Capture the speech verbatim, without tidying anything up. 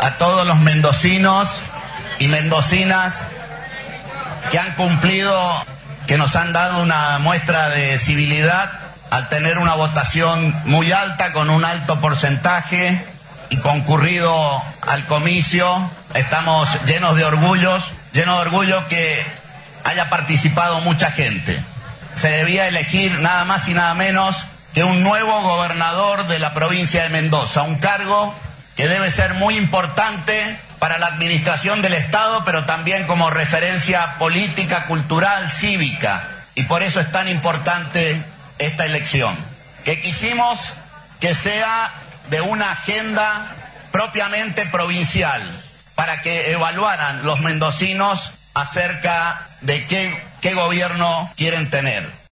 a todos los mendocinos y mendocinas que han cumplido, que nos han dado una muestra de civilidad al tener una votación muy alta, con un alto porcentaje y concurrido al comicio. Estamos llenos de orgullos, llenos de orgullo que haya participado mucha gente. Se debía elegir nada más y nada menos que un nuevo gobernador de la provincia de Mendoza, un cargo que debe ser muy importante para la administración del Estado, pero también como referencia política, cultural, cívica. Y por eso es tan importante esta elección, que quisimos que sea de una agenda propiamente provincial, para que evaluaran los mendocinos acerca de qué, qué gobierno quieren tener.